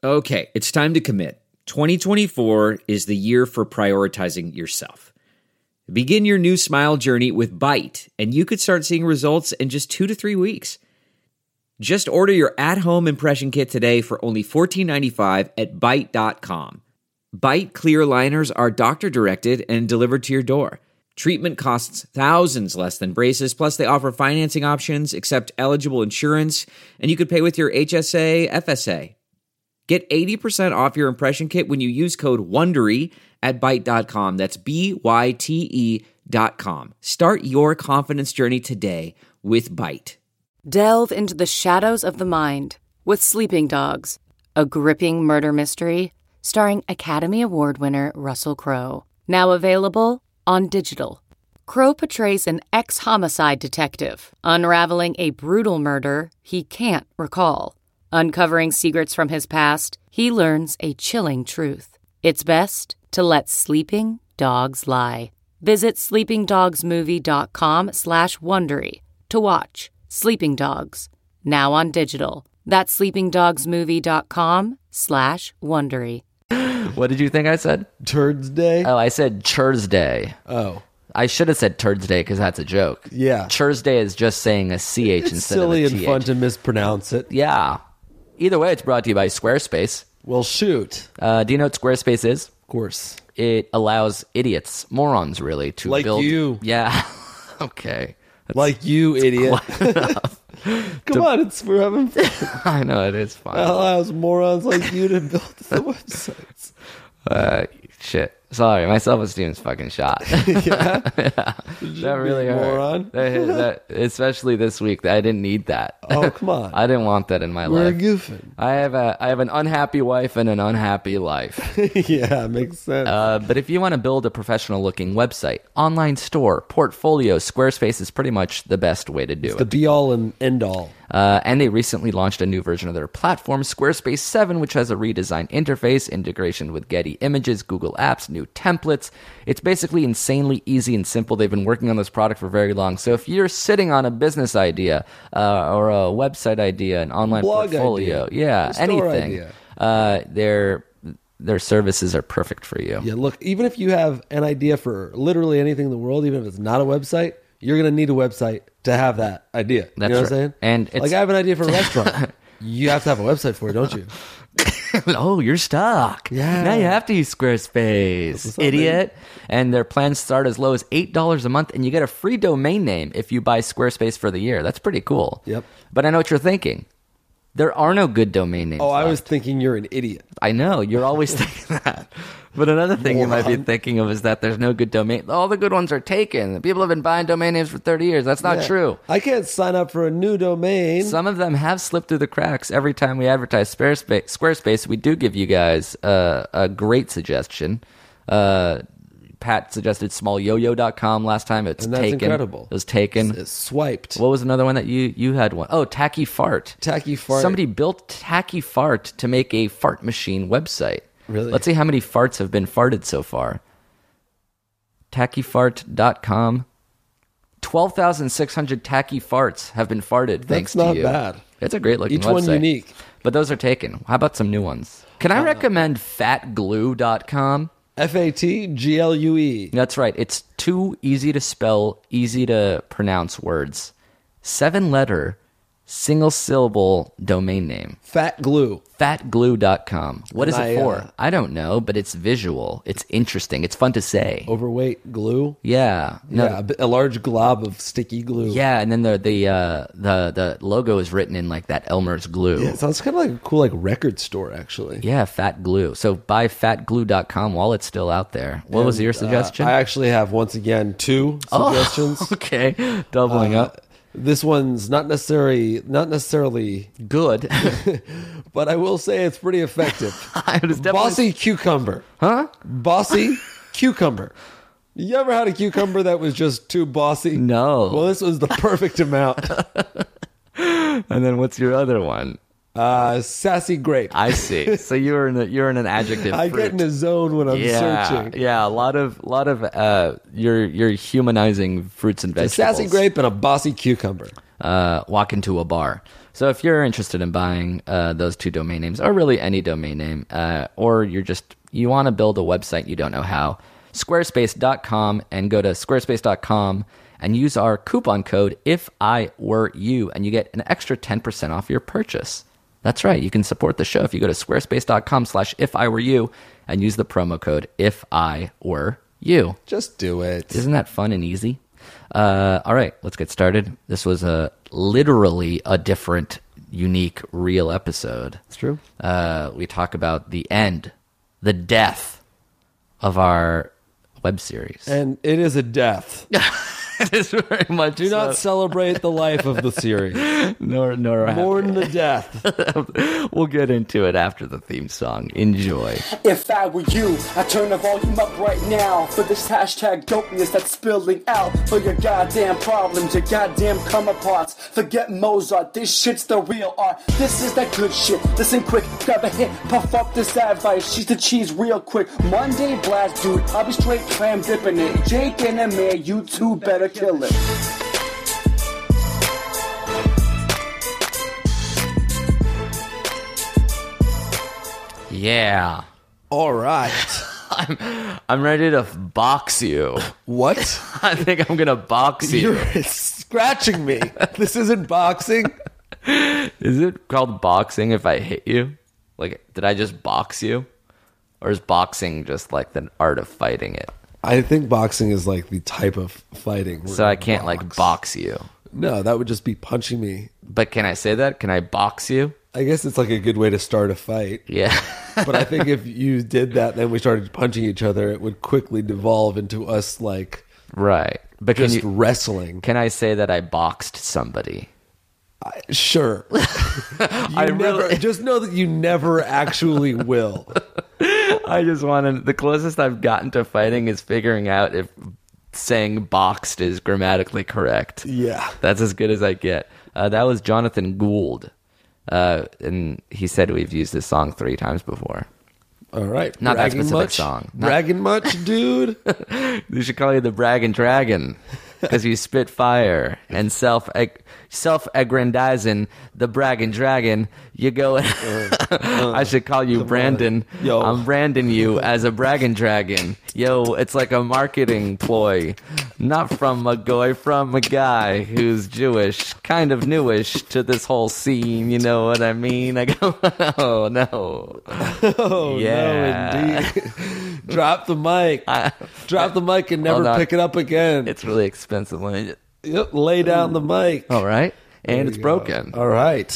Okay, it's time to commit. 2024 is the year for prioritizing yourself. Begin your new smile journey with Byte, and you could start seeing results in just 2 to 3 weeks. Just order your at-home impression kit today for only $14.95 at Byte.com. Byte clear liners are doctor-directed and delivered to your door. Treatment costs thousands less than braces, plus they offer financing options, accept eligible insurance, and you could pay with your HSA, FSA. Get 80% off your impression kit when you use code WONDERY at Byte.com. That's BYTE.com. Start your confidence journey today with Byte. Delve into the shadows of the mind with Sleeping Dogs, a gripping murder mystery starring Academy Award winner Russell Crowe. Now available on digital. Crowe portrays an ex-homicide detective unraveling a brutal murder he can't recall. Uncovering secrets from his past, he learns a chilling truth. It's best to let sleeping dogs lie. Visit sleepingdogsmovie.com/Wondery to watch Sleeping Dogs, now on digital. That's sleepingdogsmovie.com/Wondery. What did you think I said? Turds Day? Oh, I said Churs Day. Oh. I should have said Turds Day because that's a joke. Yeah. Churs Day is just saying a CH It's instead of a silly TH. and fun to mispronounce it. Yeah. Either way, it's brought to you by Squarespace. Well, shoot. Do you know what Squarespace is? Of course. It allows idiots, morons really, to Like build... you. Yeah. Okay. Like you, idiot. Come on, it's for having fun. I know, it is fun. That allows morons like you to build the websites. Shit. Sorry, my self-esteem is fucking shot. Yeah? That really hurt. Moron. Especially this week. I didn't need that. Oh, come on. I didn't want that in my We're life. goofing. I have an unhappy wife and an unhappy life. Yeah, makes sense. But if you want to build a professional-looking website, online store, portfolio, Squarespace is pretty much the best way to do it. The be-all and end-all. And they recently launched a new version of their platform, Squarespace 7, which has a redesigned interface, integration with Getty Images, Google Apps, new templates. It's basically insanely easy and simple. They've been working on this product for very long. So if you're sitting on a business idea or a website idea, an online Blog portfolio, idea, anything, idea. their services are perfect for you. Yeah, look, even if you have an idea for literally anything in the world, even if it's not a website, you're going to need a website to have that idea. That's you know right. what I'm saying? And it's, like, I have an idea for a restaurant. You have to have a website for it, don't you? Oh, you're stuck. Yeah. Now you have to use Squarespace, idiot. And their plans start as low as $8 a month, and you get a free domain name if you buy Squarespace for the year. That's pretty cool. Yep. But I know what you're thinking. There are no good domain names. Oh, I left. was thinking you're an idiot. I know. You're always thinking that. But another thing you might be thinking of is that there's no good domain. All the good ones are taken. People have been buying domain names for 30 years. That's not true. I can't sign up for a new domain. Some of them have slipped through the cracks. Every time we advertise Squarespace, we do give you guys a great suggestion. Pat suggested smallyoyo.com last time. It's And that's taken. incredible. It was taken. It's swiped. What was another one that you had one? Oh, Tacky Fart. Tacky Fart. Somebody built Tacky Fart to make a fart machine website. Really? Let's see how many farts have been farted so far. Tackyfart.com. 12,600 tacky farts have been farted thanks to you. That's not bad. It's a great looking Each website. one unique. But those are taken. How about some new ones? Can I recommend fatglue.com? FATGLUE. That's right. It's 2 easy to spell, easy to pronounce words. 7-letter, single-syllable domain name. Fat glue. Fatglue.com. What is And it for? I don't know, but it's visual. It's interesting. It's fun to say. Overweight glue. Yeah. No, Yeah, a large glob of sticky glue. Yeah, and then the logo is written in like that Elmer's glue. Yeah, it sounds kind of like a cool record store, actually. Yeah, Fat Glue. So buy fatglue.com while it's still out there. What was your suggestion? I actually have, once again, 2 suggestions. Okay, doubling up. This one's not necessarily Good. but I will say it's pretty effective. It was definitely- Bossy cucumber. Huh? Bossy cucumber. You ever had a cucumber that was just too bossy? No. Well, this was the perfect amount. And then what's your other one? Sassy grape. I see. So you're in an adjective. I fruit. get in a zone when I'm searching. Yeah, a lot of you're humanizing fruits and A vegetables. sassy grape and a bossy cucumber. Walk into a bar. So if you're interested in buying those 2 domain names, or really any domain name, or you want to build a website, you don't know how, squarespace.com, and go to squarespace.com and use our coupon code IfIWereYou, and you get an extra 10% off your purchase. That's right. You can support the show if you go to squarespace.com/IfIWereYou and use the promo code IfIWereYou. Just do it. Isn't that fun and easy? All right, let's get started. This was literally a different, unique, real episode. It's true. We talk about the end, the death of our web series. And it is a death. It is very much Do not celebrate the life of the series. nor Mourn the death. We'll get into it after the theme song. Enjoy. If I were you, I'd turn the volume up right now for this hashtag dopeness that's spilling out. For your goddamn problems, your goddamn come aparts. Forget Mozart, this shit's the real art. This is that good shit. Listen quick, grab a hit, puff up this advice. She's the cheese real quick. Monday blast, dude, I'll be straight clam dipping it. Jake and Amir, you two better kill it. Yeah. All right. I'm ready to box you. What? I think I'm gonna box you. You're scratching me. This isn't boxing. Is it called boxing if I hit you? Like, did I just box you? Or is boxing just like the art of fighting it? I think boxing is like the type of fighting. So I can't like box you. No, that would just be punching me. But can I say that? Can I box you? I guess it's like a good way to start a fight. Yeah. But I think if you did that, then we started punching each other, it would quickly devolve into us like Right. But just wrestling. Can I say that I boxed somebody? Sure. Just know that you never actually will. I just wanted, the closest I've gotten to fighting is figuring out if saying boxed is grammatically correct. Yeah. That's as good as I get. That was Jonathan Gould. And he said we've used this song 3 times before. All right. Not that Bragging specific much? song. Bragging much, dude? They should call you the Bragging Dragon because you spit fire and self-aggrandizing the Bragging Dragon. You go. I should call you Brandon. Yo. I'm branding you as a Bragging Dragon. Yo, it's like a marketing ploy, not from a guy who's Jewish, kind of newish to this whole scene. You know what I mean? I go, oh no. Oh, Yeah. no, indeed. Drop the mic. Drop the mic and never pick it up again. It's really expensive when you Yep, lay down the mic. all right, and There it's you broken. go. All right.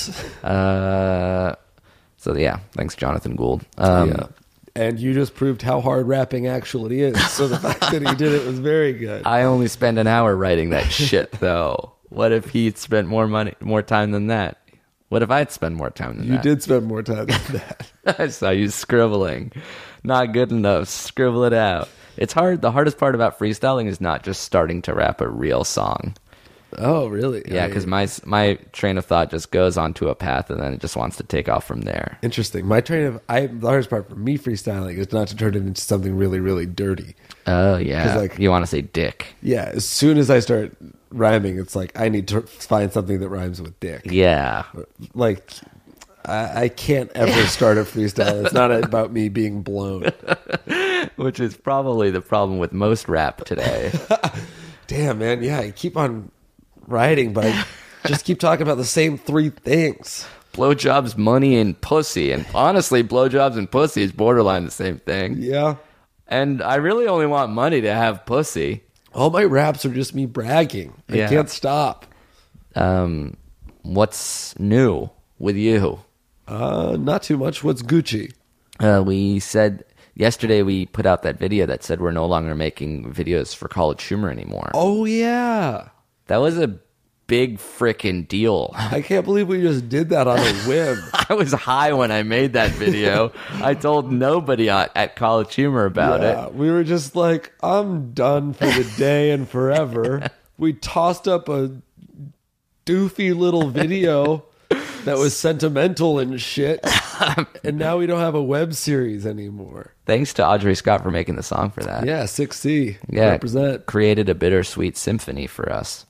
So yeah, thanks, Jonathan Gould. Yeah. And you just proved how hard rapping actually is. So the fact that he did it was very good. I only spent an hour writing that shit, though. What if he'd spent more time than that? What if I'd spent more time than You that? did spend more time than that. I saw you scribbling. Not good enough. Scribble it out. It's hard. The hardest part about freestyling is not just starting to rap a real song. Oh, really? Yeah, because my train of thought just goes onto a path and then it just wants to take off from there. Interesting. The hardest part for me freestyling is not to turn it into something really, really dirty. Oh, yeah. 'Cause, like- you want to say dick. Yeah, as soon as I start rhyming, it's like I need to find something that rhymes with dick. Yeah. Like, I can't ever start a freestyle. It's not about me being blown. Which is probably the problem with most rap today. Damn, man. Yeah, I keep on writing, but I just keep talking about the same 3 things. Blowjobs, money, and pussy. And honestly, blowjobs and pussy is borderline the same thing. Yeah. And I really only want money to have pussy. All my raps are just me bragging. I Yeah. can't stop. What's new with you? Not too much. What's Gucci? We said yesterday we put out that video that said we're no longer making videos for College Humor anymore. Oh, yeah. That was a big frickin' deal. I can't believe we just did that on a whim. I was high when I made that video. I told nobody at College Humor about it. We were just like, I'm done for the day and forever. We tossed up a doofy little video that was sentimental and shit. And now we don't have a web series anymore. Thanks to Audrey Scott for making the song for that. Yeah, 6C. Yeah, Represent. created a bittersweet symphony for us.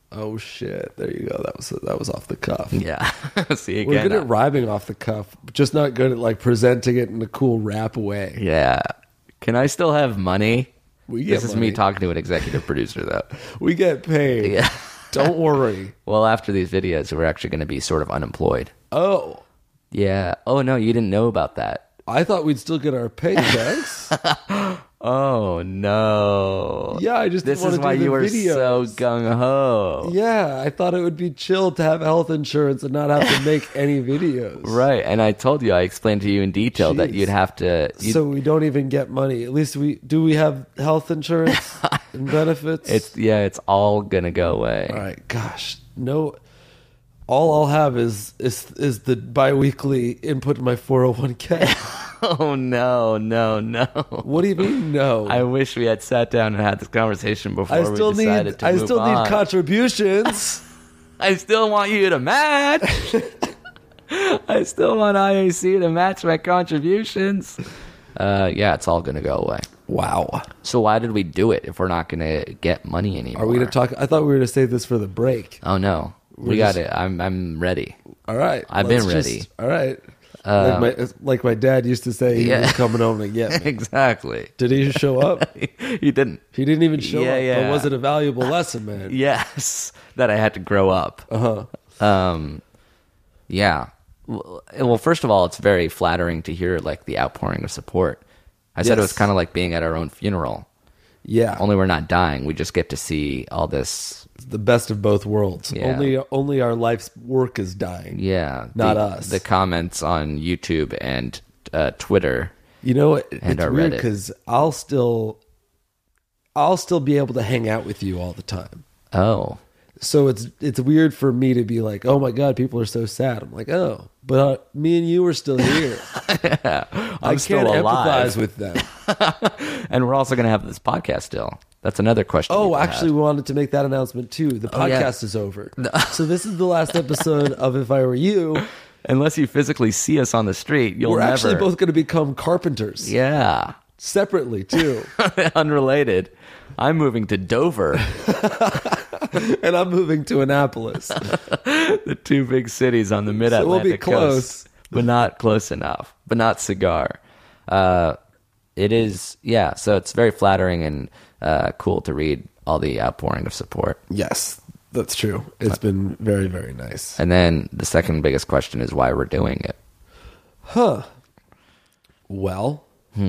Oh shit! There you go. That was off the cuff. Yeah. See, We're again. good at rhyming off the cuff, just not good at like presenting it in a cool rap way. Yeah. Can I still have money? We get This is money. me talking to an executive producer, though. We get paid. Yeah. Don't worry. Well, after these videos, we're actually going to be sort of unemployed. Oh, Yeah. Oh, no, you didn't know about that. I thought we'd still get our paychecks. Oh, no. Yeah, I just This didn't is want why to do you the were videos. so gung-ho. Yeah, I thought it would be chill to have health insurance and not have to make any videos. Right. And I told you, I explained to you in detail that Jeez. you'd have to... So we don't even get money. At least we have health insurance and benefits. It's all going to go away. All right. Gosh, no. All I'll have is the biweekly input in my 401k. Oh, no. What do you mean no? I wish we had sat down and had this conversation before we decided to move on. need contributions. I still want you to match. I still want IAC to match my contributions. Yeah, it's all going to go away. Wow. So why did we do it if we're not going to get money anymore? Are we going to talk? I thought we were going to save this for the break. Oh, no. We got it. I'm ready. All right. I've been ready. All right. Like my dad used to say, he was coming home to get me. Exactly. Did he show up? He didn't. He didn't even show Yeah, up. yeah. But was it a valuable lesson, man? Yes. That I had to grow up. Yeah. Well, first of all, it's very flattering to hear like the outpouring of support. I said it was Yes. kind of like being at our own funeral. Yeah. Only we're not dying. We just get to see all this. The best of both worlds. Yeah. Only our life's work is dying. Yeah. Not the, us. The comments on YouTube and Twitter. You know, it's our weird Reddit. because I'll still be able to hang out with you all the time. Oh. So it's weird for me to be like, oh my God, people are so sad. I'm like, oh, but me and you are still here. I still can't alive. empathize with them. And we're also going to have this podcast still. That's another question. Oh, people actually, had. we wanted to make that announcement too. The podcast yeah. is over. So this is the last episode of If I Were You. Unless you physically see us on the street, you'll We're never. actually both going to become carpenters. Yeah. Separately too. Unrelated. I'm moving to Dover, And I'm moving to Annapolis. the two big cities on the mid-Atlantic So we'll be close. coast, but not close enough, but not cigar. It is, yeah. So it's very flattering and cool to read all the outpouring of support. Yes, that's true. It's been very, very nice. And then the second biggest question is why we're doing it. Well,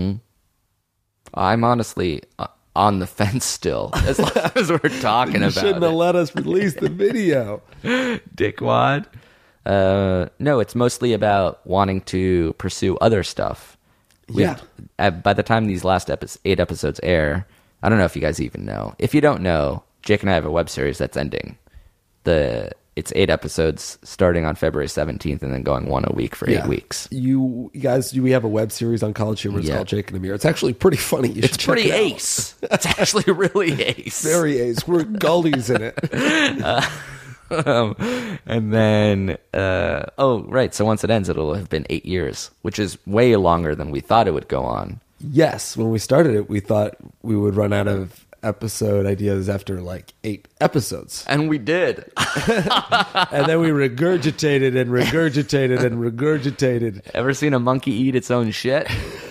I'm honestly on the fence still, as long as we're talking you about shouldn't have it. let us release the video. Dickwad. No, it's mostly about wanting to pursue other stuff. Yeah. By the time these last 8 episodes air, I don't know if you guys even know. If you don't know, Jake and I have a web series that's ending. It's 8 episodes starting on February 17th and then going one a week for 8 weeks. You guys, we have a web series on College Humor. It's Yeah. called Jake and Amir. It's actually pretty funny. You It's should check pretty it out. ace. It's actually really ace. Very ace. We're gullies in it. And then, right. So once it ends, it'll have been 8 years, which is way longer than we thought it would go on. Yes, when we started it, we thought we would run out of episode ideas after like 8 episodes. And we did. And then we regurgitated and regurgitated and regurgitated. Ever seen a monkey eat its own shit?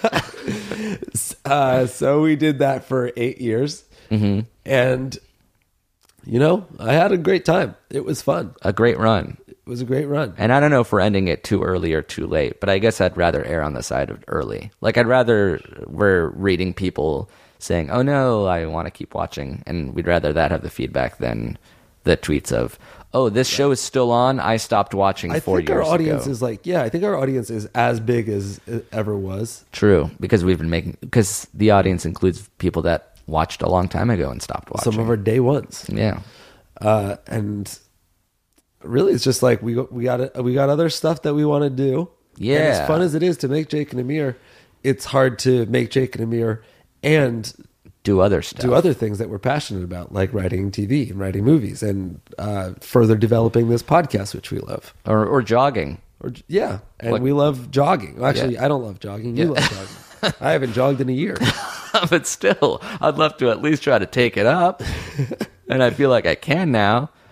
So we did that for 8 years. Mm-hmm. And, you know, I had a great time. It was fun. A great run. It was a great run. And I don't know if we're ending it too early or too late, but I guess I'd rather err on the side of early. Like, I'd rather we're reading people saying, oh no, I want to keep watching. And we'd rather that have the feedback than the tweets of, oh, this show is still on. I stopped watching 4 years ago. I think our audience is like, yeah, I think our audience is as big as it ever was. True, because because the audience includes people that watched a long time ago and stopped watching. Some of our day ones. Yeah. And really, it's just like we got other stuff that we want to do. Yeah. And as fun as it is to make Jake and Amir, it's hard to make Jake and Amir and Do other stuff. do other things that we're passionate about, like writing TV and writing movies and further developing this podcast, which we love. Or jogging. Yeah, and Like- we love jogging. Well, actually, Yeah. I don't love jogging. You love jogging. I haven't jogged in a year. But still, I'd love to at least try to take it up. And I feel like I can now.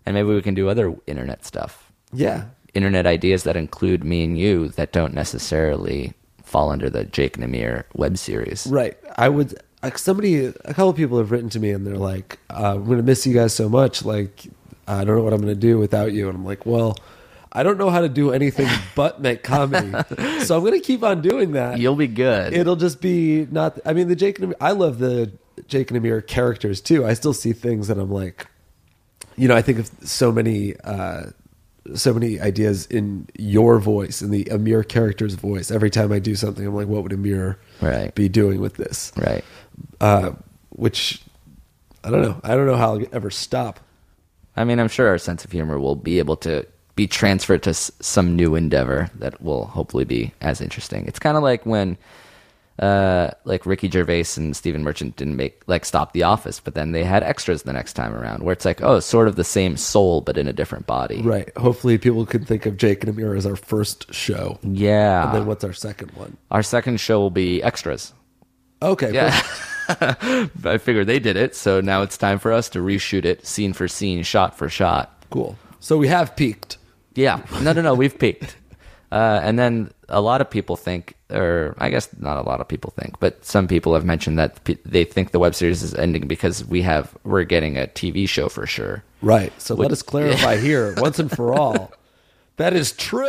And maybe we can do other internet stuff. Yeah. Internet ideas that include me and you that don't necessarily fall under the Jake and Amir web series. Right. I would. A couple of people have written to me and they're like, "I'm going to miss you guys so much. Like, I don't know what I'm going to do without you." And I'm like, "Well, I don't know how to do anything but make comedy, so I'm going to keep on doing that. You'll be good. It'll just be not. I mean, the Jake and Amir. I love the Jake and Amir characters too. I still see things that I'm like, I think of so many ideas in your voice, in the Amir character's voice. Every time I do something, I'm like, what would Amir be doing with this? Right. Which I don't know. I don't know how I'll ever stop. I mean, I'm sure our sense of humor will be able to be transferred to some new endeavor that will hopefully be as interesting. It's kind of like when like Ricky Gervais and Stephen Merchant didn't stop The Office, but then they had extras the next time around, where it's like, oh, it's sort of the same soul but in a different body. Right. Hopefully people can think of Jake and Amir as our first show. Yeah. And then what's our second one? Our second show will be extras. Okay. Yeah. I figured they did it, so now it's time for us to reshoot it scene for scene, shot for shot. Cool. So we have peaked. Yeah. No, we've peaked. And then a lot of people think, or I guess not a lot of people think, but some people have mentioned that they think the web series is ending because we're getting a TV show for sure. Right. So let us clarify here, once and for all. That is true.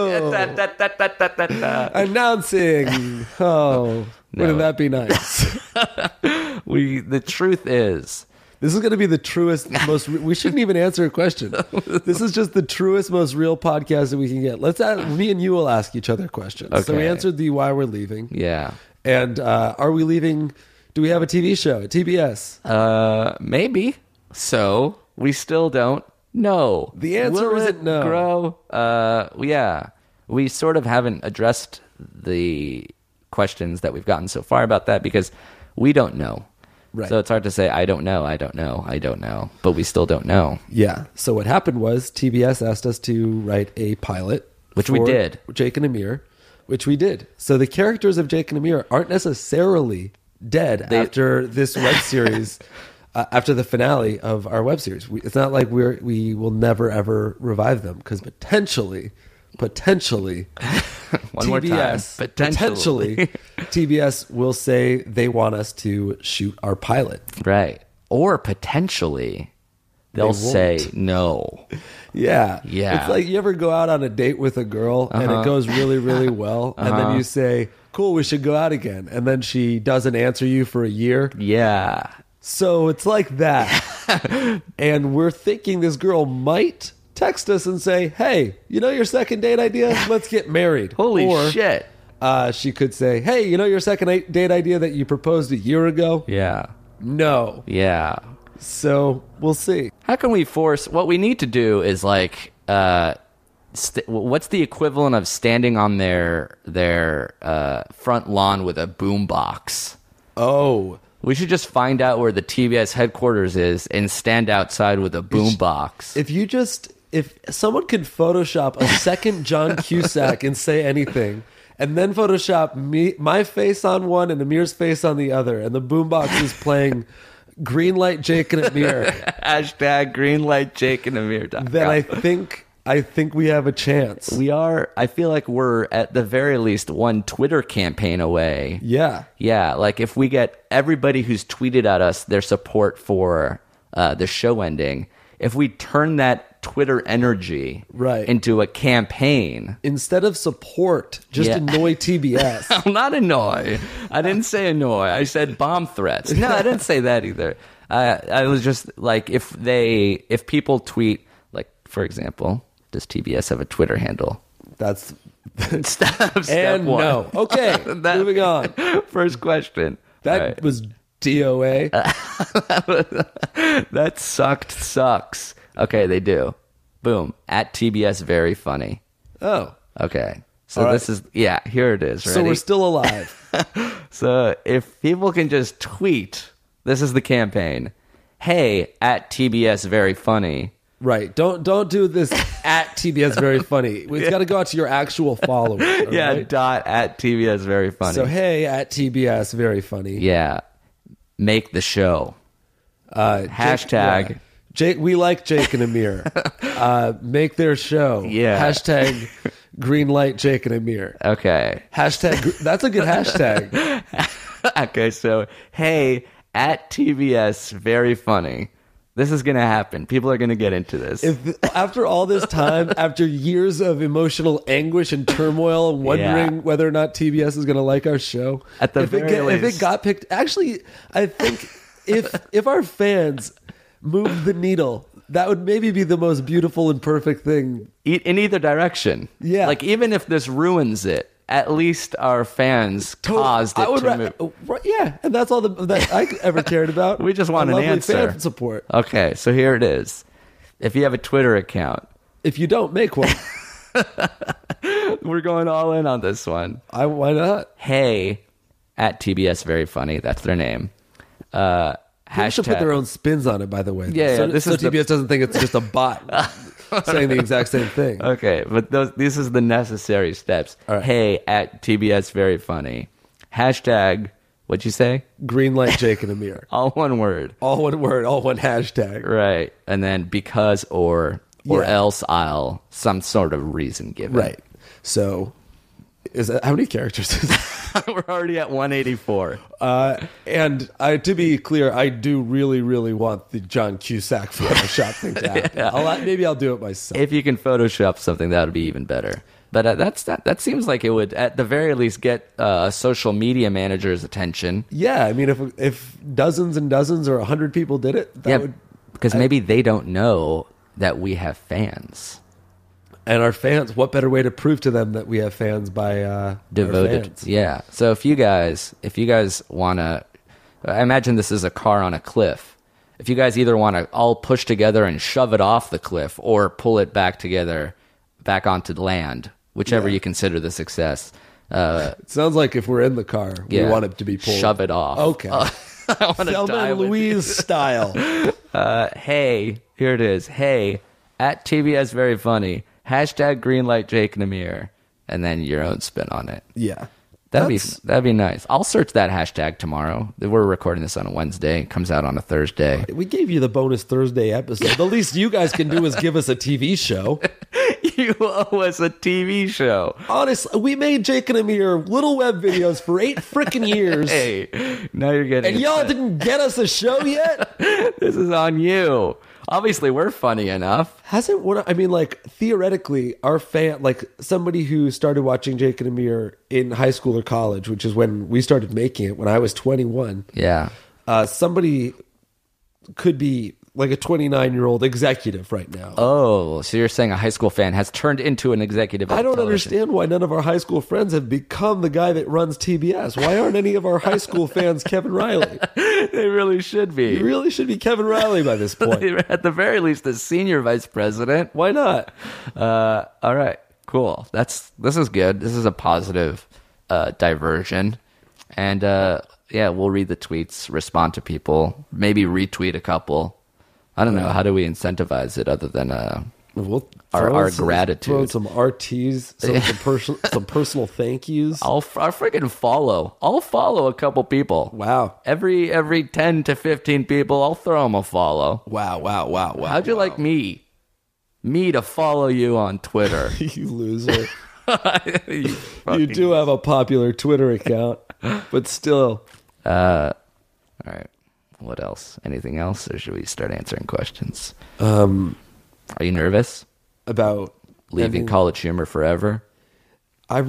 Announcing. Oh, wouldn't that be nice? The truth is, this is going to be the truest, most. We shouldn't even answer a question. This is just the truest, most real podcast that we can get. Me and you will ask each other questions. Okay. So we answered the why we're leaving. Yeah. And are we leaving? Do we have a TV show at TBS? Maybe. So we still don't know. The answer Will is it no. Grow? Yeah. We sort of haven't addressed the questions that we've gotten so far about that because we don't know. Right. So it's hard to say, I don't know, but we still don't know. Yeah. So what happened was TBS asked us to write a pilot. Which we for did. Jake and Amir, which we did. So the characters of Jake and Amir aren't necessarily dead after this web series, after the finale of our web series. It's not like we will never, ever revive them because potentially One more time. potentially TBS will say they want us to shoot our pilot. Right. Or potentially they'll say no. Yeah. Yeah. It's like you ever go out on a date with a girl and it goes really, really well. And then you say, cool, we should go out again. And then she doesn't answer you for a year. Yeah. So it's like that. And we're thinking this girl might text us and say, hey, your second date idea? Let's get married. Holy shit. She could say, hey, your second date idea that you proposed a year ago? Yeah. No. Yeah. So we'll see. How can we force... What we need to do is like... what's the equivalent of standing on their front lawn with a boombox? Oh. We should just find out where the TBS headquarters is and stand outside with a boombox. If someone could Photoshop a second John Cusack and say anything, and then Photoshop my face on one and Amir's face on the other, and the boombox is playing Greenlight Jake and Amir. Hashtag Greenlight Jake and Amir. Then I think we have a chance. We are. I feel like we're at the very least one Twitter campaign away. Yeah. Yeah. Like if we get everybody who's tweeted at us their support for the show ending, if we turn that Twitter energy into a campaign. Instead of support, just annoy TBS. I'm not annoy. I didn't say annoy. I said bomb threats. No, I didn't say that either. I was just like, if people tweet, like, for example, does TBS have a Twitter handle? That's step and one. No. Okay, moving on. First question. That was DOA. That sucks. Okay, they do. Boom. At TBS Very Funny. Oh. Okay. So this is, here it is. Ready? So we're still alive. So if people can just tweet, this is the campaign. Hey, at TBS Very Funny. Right. Don't do this at TBS Very Funny. It's got to go out to your actual followers. Yeah, right? at TBS Very Funny. So, hey, at TBS Very Funny. Yeah. Make the show. Hashtag We like Jake and Amir. Make their show. Yeah. Hashtag greenlight Jake and Amir. Okay. Hashtag. That's a good hashtag. Okay, so, hey, at TBS, very funny. This is going to happen. People are going to get into this. After all this time, after years of emotional anguish and turmoil, wondering whether or not TBS is going to like our show, At the if very least. it got picked, actually, I think if our fans moved the needle, that would maybe be the most beautiful and perfect thing. In either direction. Yeah. Like, even if this ruins it, at least our fans caused it to move. Yeah, and that's all that I ever cared about. We just want A an lovely answer. fan support. Okay, so here it is. If you have a Twitter account, If you don't make one, we're going all in on this one. why not? Hey, at TBS Very Funny, that's their name. They should put their own spins on it, by the way. Yeah, so, this so is the- TBS doesn't think it's just a bot saying the exact same thing. Okay, but this is the necessary steps. All right. Hey, at TBS Very Funny. Hashtag, what'd you say? Greenlight Jake and Amir. All one word. All one word, all one hashtag. Right. And then because or Yeah. else I'll, some sort of reason given. Right. So, how many characters is that? We're already at 184. And to be clear, I do really, really want the John Cusack Photoshop thing to happen. Maybe I'll do it myself. If you can Photoshop something, that would be even better. But that seems like it would, at the very least, get a social media manager's attention. Yeah, I mean, if dozens and dozens or 100 people did it, that would. Because maybe they don't know that we have fans. And our fans, what better way to prove to them that we have fans by our Devoted. fans? Yeah. So if you guys want to, I imagine this is a car on a cliff. If you guys either want to all push together and shove it off the cliff or pull it back together, back onto land, whichever you consider the success. It sounds like if we're in the car, we want it to be pulled. Shove it off. Okay. I want to Thelma die and with Louise style. Hey, here it is. Hey, at TBS Very Funny. Hashtag Greenlight Jake and Amir. And then your own spin on it. Yeah. That'd be nice. I'll search that hashtag tomorrow. We're recording this on a Wednesday. It comes out on a Thursday. We gave you the bonus Thursday episode. The least you guys can do is give us a TV show. You owe us a TV show. Honestly, we made Jake and Amir little web videos for 8 freaking years. Hey, now you're getting And y'all upset. didn't get us a show yet? This is on you. Obviously, we're funny enough. Hasn't one? I mean, like theoretically, our fan, like somebody who started watching Jake and Amir in high school or college, which is when we started making it, when I was 21. Yeah. Somebody could be like a 29-year-old executive right now. Oh, so you're saying a high school fan has turned into an executive? I don't television. understand why none of our high school friends have become the guy that runs TBS. Why aren't any of our high school fans Kevin Riley? They really should be. You really should be Kevin Riley by this point. At the very least, the senior vice president. Why not? All right, cool. This is good. This is a positive diversion, and yeah, we'll read the tweets, respond to people, maybe retweet a couple. I don't know. How do we incentivize it other than We'll our throw gratitude? some RTs, some personal thank yous. I'll freaking follow. I'll follow a couple people. Wow. Every 10 to 15 people, I'll throw them a follow. Wow. How'd you like me to follow you on Twitter? You loser. You You do have a popular Twitter account, but still. All right. What else? Anything else, or should we start answering questions? Are you nervous? About Leaving College Humor forever? I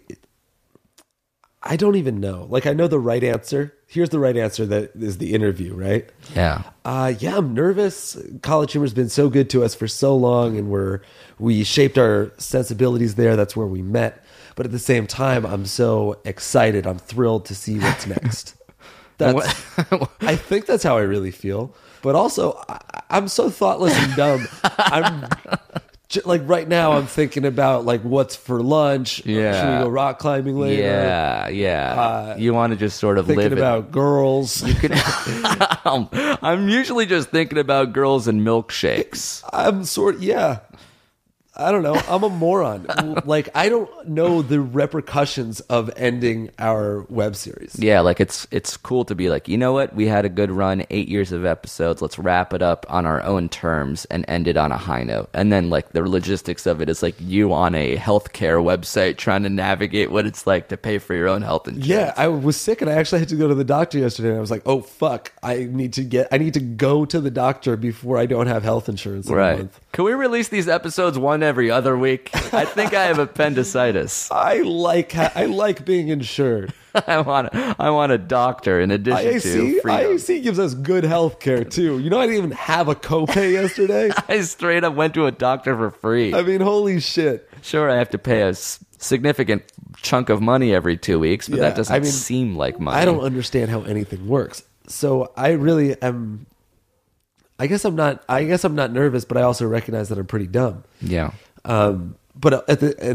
don't even know. Like, I know the right answer. Here's the right answer that is the interview, right? Yeah. Yeah, I'm nervous. College Humor's been so good to us for so long, and we shaped our sensibilities there. That's where we met. But at the same time, I'm so excited. I'm thrilled to see what's next. I think that's how I really feel. But also, I'm so thoughtless and dumb. I'm like right now, I'm thinking about like what's for lunch. Yeah. Should we go rock climbing later? Yeah. You want to just sort of Thinking live it. about girls. I'm usually just thinking about girls and milkshakes. I'm I don't know. I'm a moron. Like, I don't know the repercussions of ending our web series. Yeah, like it's cool to be like, you know what? We had a good run, 8 years of episodes. Let's wrap it up on our own terms and end it on a high note. And then like the logistics of it is like you on a healthcare website trying to navigate what it's like to pay for your own health insurance. Yeah, I was sick and I actually had to go to the doctor yesterday. And I was like, oh fuck, I need to go to the doctor before I don't have health insurance in a Right. month. Can we release these episodes one every other week? I think I have appendicitis. I like being insured. I want a doctor in addition to freedom. IAC gives us good health care too. You know, I didn't even have a copay yesterday. I straight up went to a doctor for free. I mean, holy shit. Sure, I have to pay a significant chunk of money every 2 weeks, but Yeah, that doesn't I mean, seem like money. I don't understand how anything works. So I really am. I guess I'm not nervous, but I also recognize that I'm pretty dumb. Yeah. But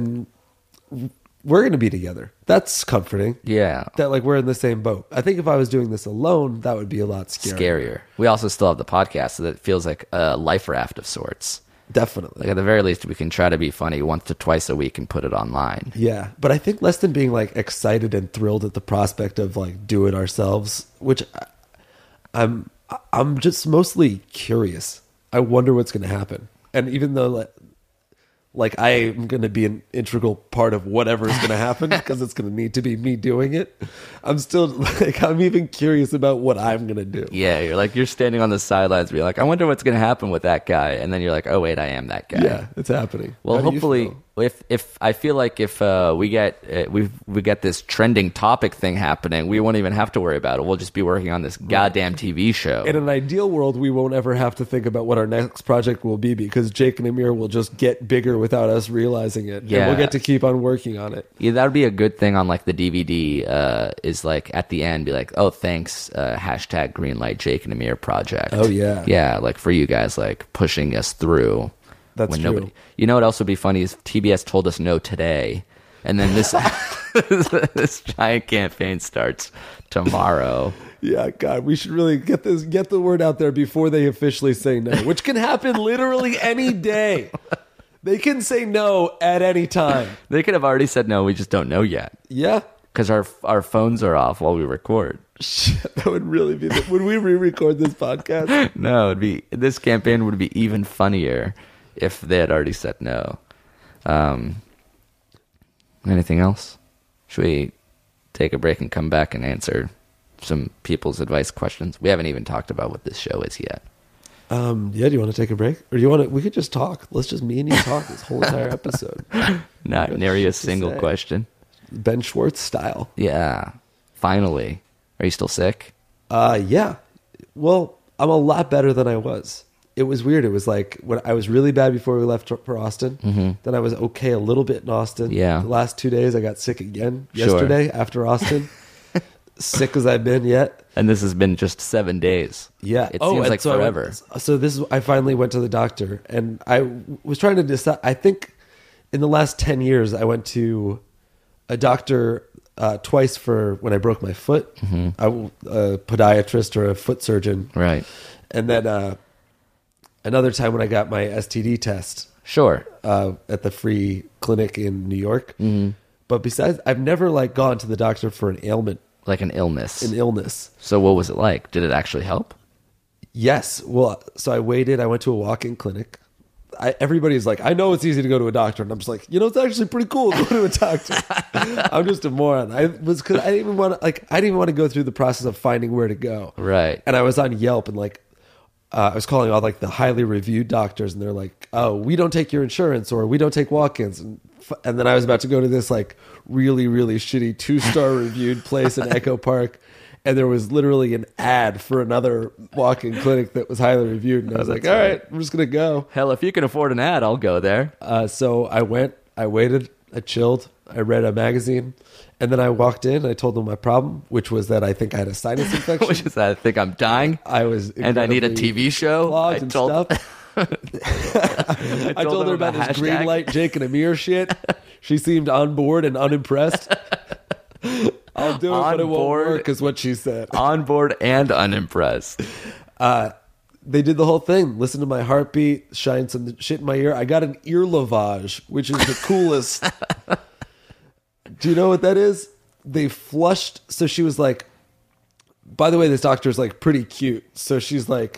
we're going to be together. That's comforting. Yeah. That like we're in the same boat. I think if I was doing this alone, that would be a lot Scarier. We also still have the podcast, so that feels like a life raft of sorts. Definitely. Like at the very least, we can try to be funny once to twice a week and put it online. Yeah, but I think less than being like excited and thrilled at the prospect of like do it ourselves, which I'm just mostly curious. I wonder what's going to happen. And even though like I am going to be an integral part of whatever is going to happen because it's going to need to be me doing it, I'm still like, I'm even curious about what I'm going to do. Yeah, you're standing on the sidelines being like, I wonder what's going to happen with that guy. And then you're like, oh, wait, I am that guy. Yeah, it's happening. Well, How do you hopefully, feel? if I feel like if we get this trending topic thing happening, we won't even have to worry about it. We'll just be working on this goddamn TV show. In an ideal world, we won't ever have to think about what our next project will be because Jake and Amir will just get bigger without us realizing it. Yeah. And we'll get to keep on working on it. Yeah, that would be a good thing on like the DVD. Is like at the end, be like, oh, thanks, hashtag Greenlight Jake and Amir project. Oh, yeah. Yeah, like for you guys, like pushing us through. That's true. You know what else would be funny is TBS told us no today, and then this this giant campaign starts tomorrow. Yeah, God, we should really get the word out there before they officially say no, which can happen literally any day. They can say no at any time. They could have already said no. We just don't know yet Yeah. because our phones are off while we record. Shit, that would really be. Would we re-record this podcast? No, this campaign would be even funnier if they had already said no. Anything else? Should we take a break and come back and answer some people's advice questions? We haven't even talked about what this show is yet. Yeah, do you want to take a break? Or do you want to, we could just talk. Let's just me and you talk this whole entire episode. Not nary a to single say. question. Ben Schwartz style. Yeah. Finally. Are you still sick? Yeah. Well, I'm a lot better than I was. It was weird. It was like when I was really bad before we left for Austin. Mm-hmm. Then I was okay a little bit in Austin. Yeah. The last 2 days I got sick again. Sure. Yesterday after Austin. Sick as I've been yet. And this has been just 7 days. Yeah. It seems and like so forever. I finally went to the doctor and I was trying to decide. I think in the last 10 years, I went to a doctor twice for when I broke my foot, a podiatrist or a foot surgeon. Right. And then another time when I got my STD test Sure. at the free clinic in New York. Mm-hmm. But besides, I've never like gone to the doctor for an ailment, Like an illness. an illness. So what was it like? Did it actually help? Yes. Well, so I waited. I went to a walk-in clinic. Everybody's like, I know it's easy to go to a doctor, and I'm just like, it's actually pretty cool to go to a doctor. I'm just a moron. I didn't even want to go through the process of finding where to go. Right. And I was on Yelp, and like, I was calling all like the highly reviewed doctors, and they're like, "Oh, we don't take your insurance, or we don't take walk-ins." And then I was about to go to this like really, really shitty 2-star reviewed place in Echo Park. And there was literally an ad for another walk-in clinic that was highly reviewed. And I was like, all right, I'm just going to go. Hell, if you can afford an ad, I'll go there. So I went, I waited, I chilled, I read a magazine. And then I walked in, I told them my problem, which was that I think I had a sinus infection. Which is that I think I'm dying. I was And I need a TV show. Clogged I and told stuff. I told her about this hashtag. green light Jake and Amir shit. She seemed on board and unimpressed. I'll do it, On but it won't board. work, is what she said. On board and unimpressed. they did the whole thing. Listen to my heartbeat, shine some shit in my ear. I got an ear lavage, which is the coolest. Do you know what that is? They flushed. So she was like, by the way, this doctor is like pretty cute. So she's like,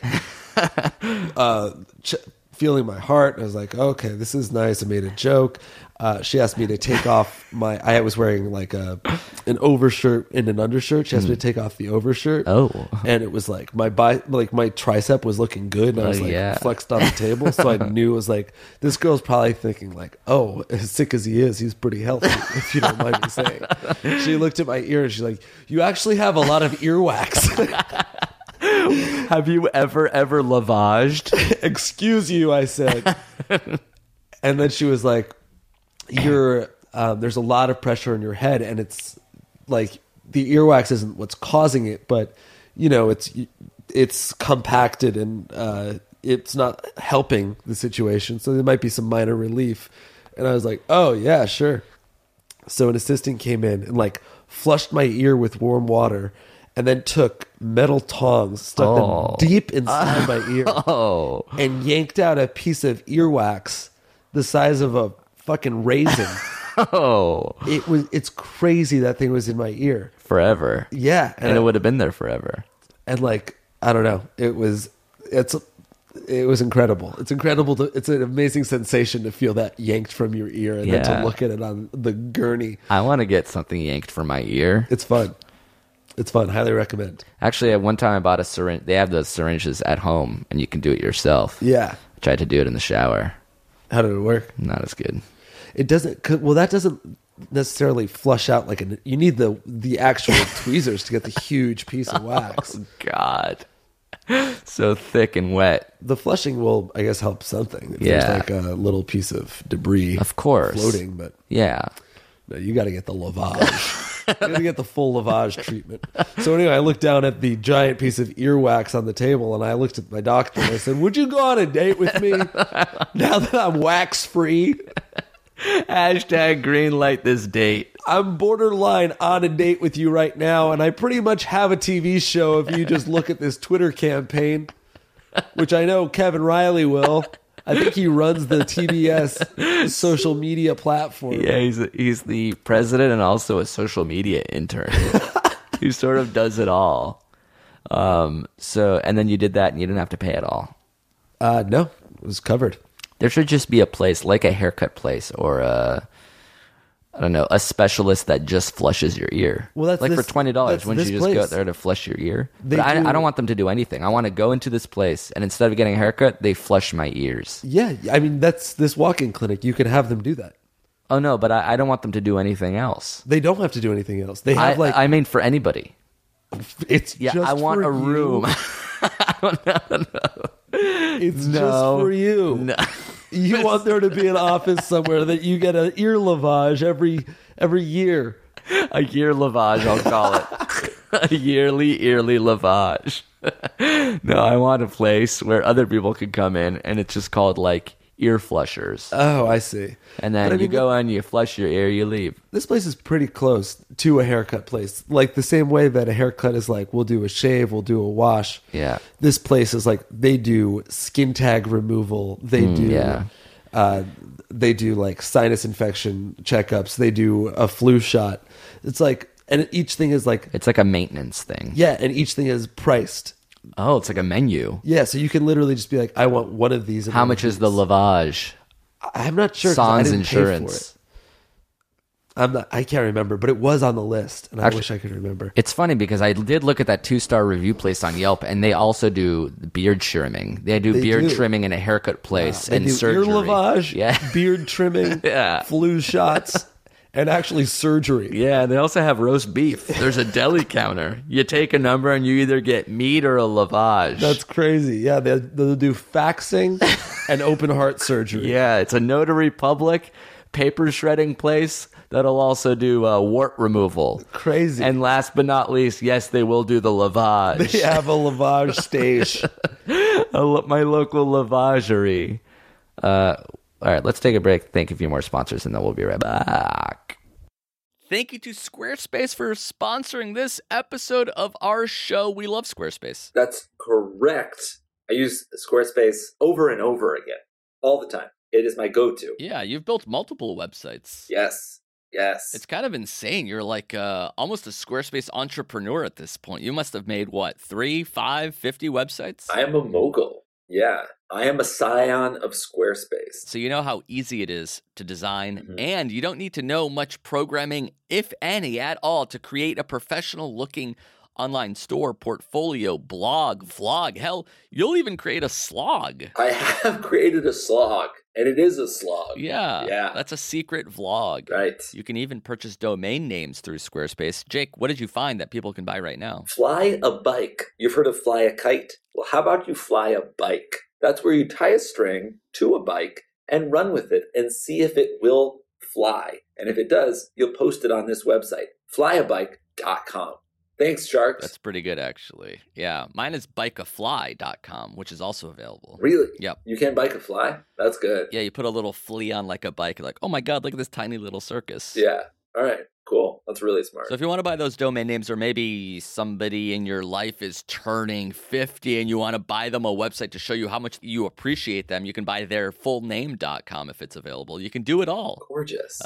feeling my heart. I was like, okay, this is nice. I made a joke. She asked me to take off I was wearing like an overshirt and an undershirt. She asked me to take off the overshirt. Oh. And it was like my tricep was looking good. And I was like flexed on the table. So I knew it was like, this girl's probably thinking like, oh, as sick as he is, he's pretty healthy, if you don't mind me saying. She looked at my ear and she's like, you actually have a lot of earwax. Have you ever lavaged? Excuse you, I said. And then she was like, there's a lot of pressure in your head, and it's like the earwax isn't what's causing it, but you know, it's compacted and it's not helping the situation. So there might be some minor relief. And I was like, oh yeah, sure. So an assistant came in and like flushed my ear with warm water, and then took metal tongs, stuck them deep inside my ear, and yanked out a piece of earwax the size of a fucking raisin. It's crazy that thing was in my ear. Forever. Yeah. And it would have been there forever. And like, I don't know. It was incredible. It's incredible. It's an amazing sensation to feel that yanked from your ear and then to look at it on the gurney. I want to get something yanked from my ear. It's fun. It's fun. Highly recommend. Actually, at one time I bought a syringe. They have those syringes at home, and you can do it yourself. Yeah. I tried to do it in the shower. How did it work? Not as good. It doesn't. Well, that doesn't necessarily flush out like you need the actual tweezers to get the huge piece of wax. Oh, God. So thick and wet. The flushing will, I guess, help something. If Yeah. there's like a little piece of debris, Of course. floating, but Yeah. no, you got to get the lavage. You got to get the full lavage treatment. So anyway, I looked down at the giant piece of earwax on the table, and I looked at my doctor and I said, "Would you go on a date with me now that I'm wax free?" Hashtag greenlight this date. I'm borderline on a date with you right now, and I pretty much have a TV show if you just look at this Twitter campaign, which I know Kevin Riley will. I think he runs the TBS social media platform. Yeah, he's the president and also a social media intern. He sort of does it all. And then you did that and you didn't have to pay at all. No, it was covered. There should just be a place, like a haircut place or a specialist that just flushes your ear. Well, that's like this- for $20. that's Wouldn't you this just go place. there to flush your ear? They But do- I don't want them to do anything. I want to go into this place, and instead of getting a haircut, they flush my ears. Yeah, I mean, that's this walk-in clinic. You can have them do that. Oh, no, but I don't want them to do anything else. They don't have to do anything else. They have I mean for anybody. it's Yeah, just I want for a you. room. It's No. just for you. No. You want there to be an office somewhere that you get an ear lavage every year. A year lavage, I'll call it. A yearly lavage. No, I want a place where other people could come in, and it's just called like ear flushers. Oh, I see. And then But I you mean, go in, you flush your ear, you leave. This place is pretty close to a haircut place. Like the same way that a haircut is like, we'll do a shave, we'll do a wash. Yeah. This place is like, they do skin tag removal. They do, yeah. They do like sinus infection checkups. They do a flu shot. It's like, and each thing is like, It's like a maintenance thing. yeah, and each thing is priced. Oh, it's like a menu. Yeah, so you can literally just be like, I want one of these. And How one much of is the these. lavage? I'm not sure. 'cause I Sans didn't pay for insurance. it. I can't remember, but it was on the list, and I wish I could remember. It's funny because I did look at that 2-star review place on Yelp, and they also do beard trimming. They do beard do. trimming in a haircut place They and do surgery. ear lavage, Yeah. beard trimming, Yeah. flu shots, and actually surgery. Yeah, they also have roast beef. There's a deli counter. You take a number and you either get meat or a lavage. That's crazy. Yeah, they'll do faxing and open heart surgery. Yeah, it's a notary public paper shredding place that'll also do wart removal. Crazy. And last but not least, yes, they will do the lavage. They have a lavage stage. My local lavagerie. All right, let's take a break, thank a few more sponsors, and then we'll be right back. Thank you to Squarespace for sponsoring this episode of our show. We love Squarespace. That's correct. I use Squarespace over and over again, all the time. It is my go-to. Yeah, you've built multiple websites. Yes. It's kind of insane. You're like almost a Squarespace entrepreneur at this point. You must have made, 3, 5, 50 websites? I am a mogul. Yeah. I am a scion of Squarespace. So you know how easy it is to design, and you don't need to know much programming, if any, at all, to create a professional-looking online store, portfolio, blog, vlog. Hell, you'll even create a slog. I have created a slog, and it is a slog. Yeah. That's a secret vlog. Right. You can even purchase domain names through Squarespace. Jake, what did you find that people can buy right now? Fly a bike. You've heard of fly a kite? Well, how about you fly a bike? That's where you tie a string to a bike and run with it and see if it will fly. And if it does, you'll post it on this website, flyabike.com. Thanks, Sharks. That's pretty good, actually. Yeah, mine is bikeafly.com, which is also available. Really? Yep. You can bike a fly? That's good. Yeah, you put a little flea on like a bike. You're like, oh my God, look at this tiny little circus. Yeah. All right. Cool. That's really smart. So if you want to buy those domain names, or maybe somebody in your life is turning 50 and you want to buy them a website to show you how much you appreciate them, you can buy their fullname.com if it's available. You can do it all. Gorgeous.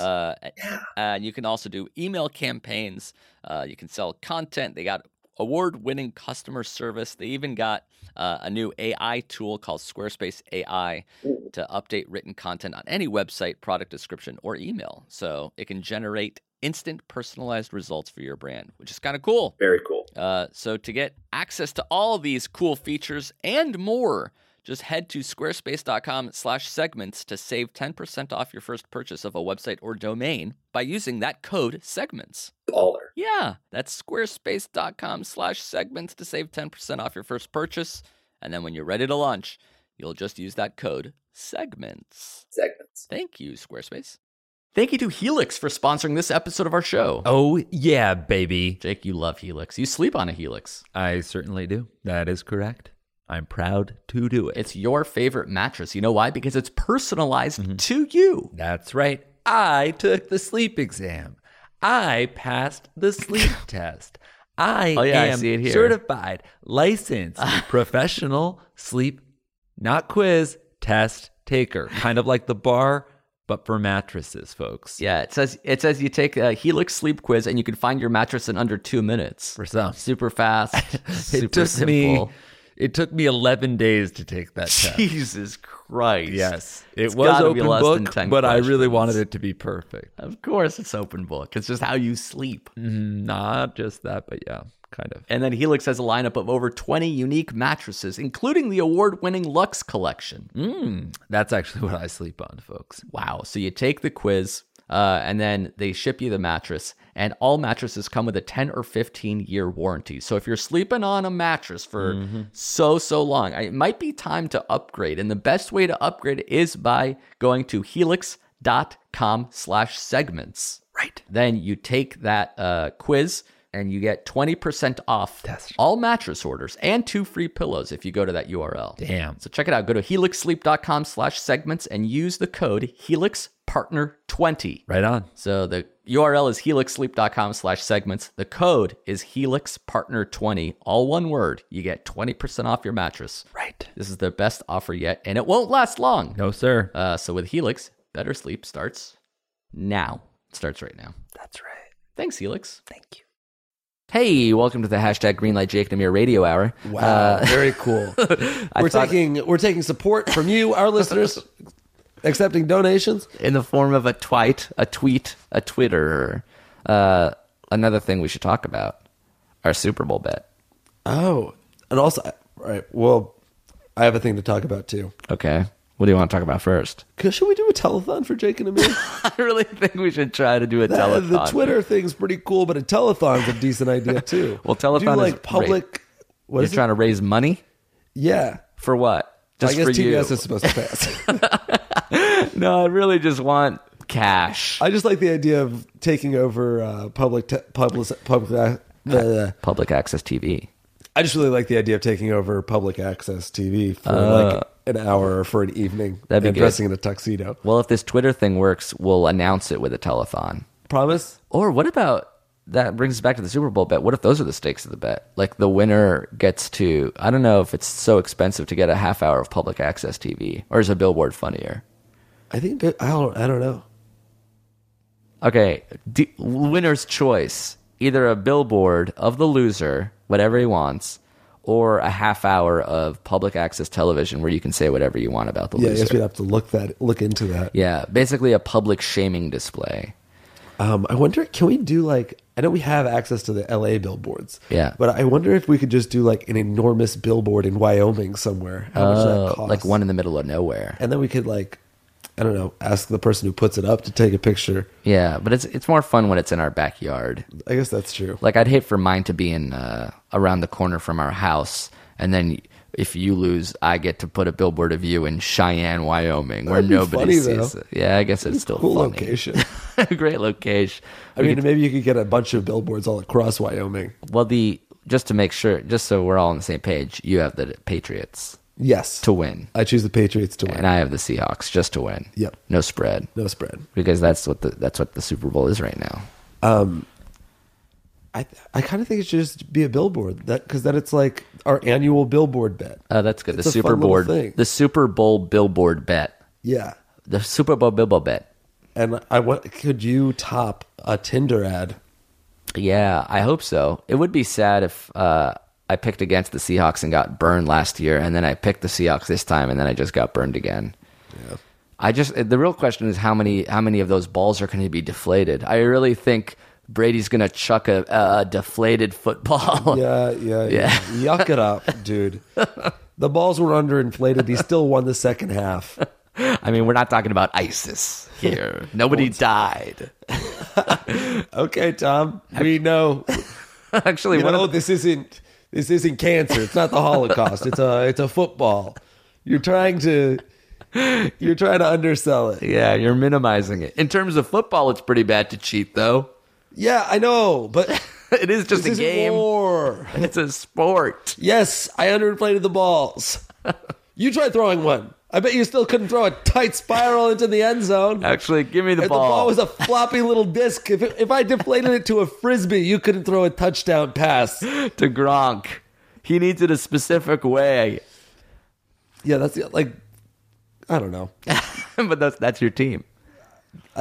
And you can also do email campaigns. You can sell content. They got award-winning customer service. They even got a new AI tool called Squarespace AI to update written content on any website, product description, or email. So it can generate instant personalized results for your brand, which is kind of cool. Very cool. So to get access to all these cool features and more, just head to squarespace.com/segments to save 10% off your first purchase of a website or domain by using that code segments. Baller. Yeah, that's squarespace.com/segments to save 10% off your first purchase. And then when you're ready to launch, you'll just use that code segments. Thank you, Squarespace. Thank you to Helix for sponsoring this episode of our show. Oh, yeah, baby. Jake, you love Helix. You sleep on a Helix. I certainly do. That is correct. I'm proud to do it. It's your favorite mattress. You know why? Because it's personalized to you. That's right. I took the sleep exam. I passed the sleep test. I am see it here. certified, licensed, professional sleep, not quiz, test taker. Kind of like the bar, but for mattresses, folks. Yeah, it says you take a Helix sleep quiz and you can find your mattress in under 2 minutes. For some. Super fast, super simple. It took me 11 days to take that test. Jesus Christ. Yes. It's It was gotta open be less than book, 10 but I really questions. wanted it to be perfect. Of course it's open book. It's just how you sleep. Not just that, but yeah, kind of. And then Helix has a lineup of over 20 unique mattresses, including the award-winning Luxe collection. That's actually what I sleep on, folks. Wow. So you take the quiz, and then they ship you the mattress, and all mattresses come with a 10 or 15-year warranty. So if you're sleeping on a mattress for so long, it might be time to upgrade. And the best way to upgrade is by going to helix.com/segments. Right. Then you take that quiz, and you get 20% off all mattress orders and 2 free pillows if you go to that URL. Damn. So check it out. Go to helixsleep.com/segments and use the code HelixPartner20. Right on. So the URL is helixsleep.com/segments. The code is HelixPartner20. All one word. You get 20% off your mattress. Right. This is their best offer yet, and it won't last long. No, sir. So with Helix, better sleep starts now. It starts right now. That's right. Thanks, Helix. Thank you. Hey, welcome to the #Greenlight Jake Namir Radio Hour. Wow, very cool. We're taking support from you, our listeners, accepting donations In the form of a tweet, a Twitter. Another thing we should talk about, our Super Bowl bet. Oh, and also, all right. Well, I have a thing to talk about too. Okay. What do you want to talk about first? Should we do a telethon for Jake and Amir? I really think we should try to do a telethon. The Twitter thing's pretty cool, but a telethon's a decent idea too. Well, telethon do like is public. What You're is trying to raise money? Yeah. For what? Just I guess for you? TBS is supposed to pass. No, I really just want cash. I just like the idea of taking over public access TV. I just really like the idea of taking over public access TV for like an hour or for an evening. That'd be and good. dressing in a tuxedo. Well, if this Twitter thing works, we'll announce it with a telethon. Promise? Or what about that brings us back to the Super Bowl bet. What if those are the stakes of the bet? Like the winner gets to, I don't know if it's so expensive to get a half hour of public access TV, or is a billboard funnier? I think I don't know. Okay, winner's choice. Either a billboard of the loser, whatever he wants, or a half hour of public access television where you can say whatever you want about the Yeah, I loser. guess we'd have to look into that. Yeah, basically a public shaming display. I wonder, can we do like, I know we have access to the LA billboards. Yeah. But I wonder if we could just do like an enormous billboard in Wyoming somewhere. How much does that cost? Like one in the middle of nowhere. And then we could like, I don't know, ask the person who puts it up to take a picture. Yeah, but it's more fun when it's in our backyard. I guess that's true. Like I'd hate for mine to be in around the corner from our house, and then if you lose, I get to put a billboard of you in Cheyenne, Wyoming, where That'd be nobody funny, sees though. it. Yeah, I guess it's still Cool funny. location. Great location. I mean, maybe you could get a bunch of billboards all across Wyoming. Well, just to make sure, just so we're all on the same page, you have the Patriots Yes. to win, I choose the Patriots to win. and I have the Seahawks just to win. Yep. No spread, No spread. because that's what the Super Bowl is right now. I kind of think it should just be a billboard, because then it's like our annual billboard bet. That's good. It's a fun little thing. The Super Bowl billboard bet. Yeah. The Super Bowl billboard bet. And could you top a Tinder ad? Yeah, I hope so. It would be sad if I picked against the Seahawks and got burned last year, and then I picked the Seahawks this time, and then I just got burned again. Yeah. The real question is how many of those balls are going to be deflated. I really think Brady's going to chuck a deflated football. Yeah. Yuck it up, dude. The balls were underinflated. He still won the second half. I mean, we're not talking about ISIS here. Nobody died. Okay, Tom. We know. Actually, This isn't cancer. It's not the Holocaust. It's a football. You're trying to undersell it. yeah, you're minimizing it. In terms of football, it's pretty bad to cheat, though. Yeah, I know, but It is just this a isn't game. war. It's a sport. Yes, I underinflated the balls. You tried throwing one. I bet you still couldn't throw a tight spiral into the end zone. Actually, give me the If the ball. ball was a floppy little disc, if I deflated it to a frisbee, you couldn't throw a touchdown pass. to Gronk. He needs it a specific way. Yeah, that's like, I don't know. But that's your team. I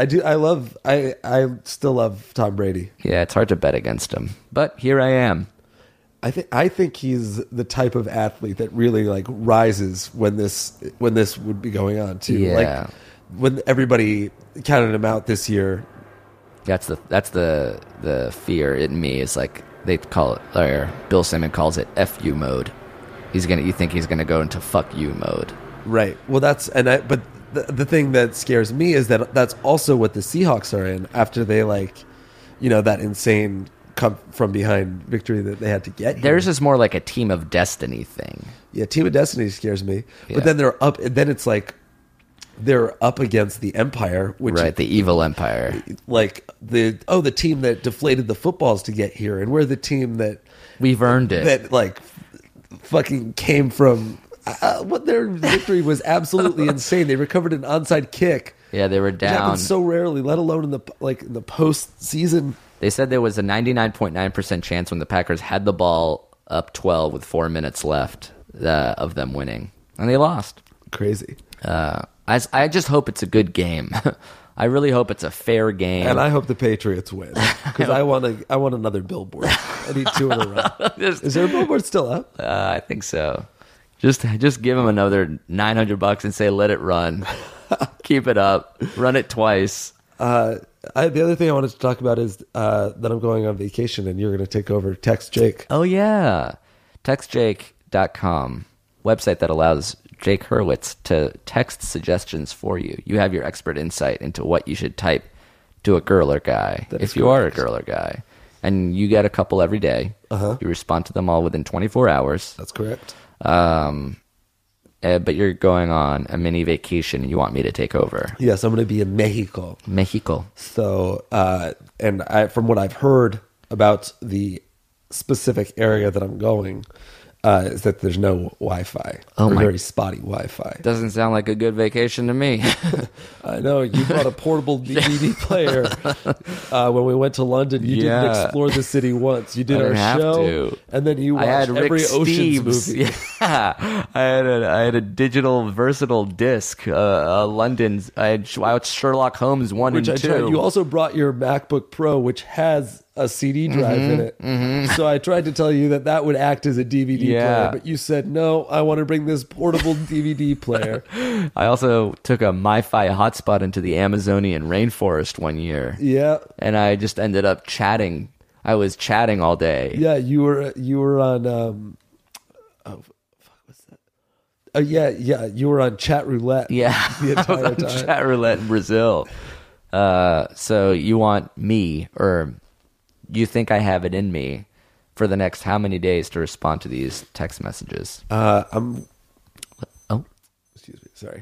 still love Tom Brady. Yeah, it's hard to bet against him. But here I am. I think he's the type of athlete that really like rises when this would be going on too. Yeah. Like when everybody counted him out this year. That's the fear in me is like they call it, or Bill Simmons calls it FU mode. You think he's gonna go into fuck you mode. Right. Well, but the thing that scares me is that that's also what the Seahawks are in after they that insane come from behind victory that they had to get here. Theirs is more like a team of destiny thing. Yeah, Team of Destiny scares me. Yeah. But then they're up, and then it's like they're up against the Empire, which Right, the evil empire. like the team that deflated the footballs to get here, and we're the team that We've earned it. that like fucking came from what their victory was absolutely insane. They recovered an onside kick. Yeah, they were Which down. happens so rarely, let alone in the postseason. They said there was a 99.9% chance when the Packers had the ball up 12 with 4 minutes left of them winning, and they lost. Crazy. I just hope it's a good game. I really hope it's a fair game. And I hope the Patriots win because I want another billboard. I need 2 in a row. Is there a billboard still up? I think so. Just give them another $900 and say, let it run. Keep it up. Run it twice. The other thing I wanted to talk about is that I'm going on vacation and you're going to take over Text Jake. Oh, yeah. TextJake.com, website that allows Jake Hurwitz to text suggestions for you. You have your expert insight into what you should type to a girl or guy, if you are a girl or guy. And you get a couple every day. You respond to them all within 24 hours. That's correct. But you're going on a mini vacation and you want me to take over. Yes, I'm going to be in Mexico. So, from what I've heard about the specific area that I'm going, is that there's no Wi-Fi. Oh, my- very spotty Wi-Fi. Doesn't sound like a good vacation to me. I know, you brought a portable DVD player when we went to London. You didn't explore the city once. You did I our didn't have show, to. and then you I had watched Rick every Ocean's Steves. movie. Yeah, I had a digital versatile disc. London's. I watched Sherlock Holmes 1 Which and I 2. tried. You also brought your MacBook Pro, which has a CD drive in it. So I tried to tell you that would act as a DVD player, but you said, no, I want to bring this portable DVD player. I also took a MiFi hotspot into the Amazonian rainforest one year. Yeah. And I just ended up chatting. I was chatting all day. Yeah, you were on you were on chat roulette. Yeah. The I was entire on time. chat roulette in Brazil. So you want me, or you think I have it in me for the next how many days to respond to these text messages? Oh, excuse me. Sorry.